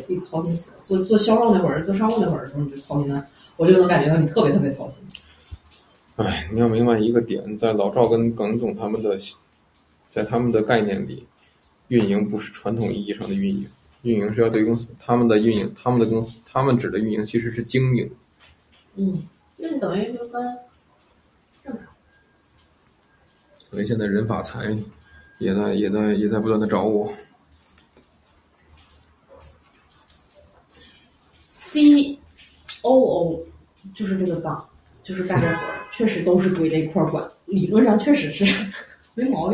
自己操心死了。做销售那会儿，做商务那会儿的时候，你就操心的，我就能感觉到你特别特别操心。 哎，你要明白一个点，在老赵跟耿总在他们的概念里，运营不是传统意义上的运营，运营是要对公司他们的运营，他们的公司他们指的运营其实是经营。 那你等于就跟所以现在人法财也在不断的找我。 COO 就是这个岗，就是干这活儿，确实都是归这一块管，理论上确实是没毛病。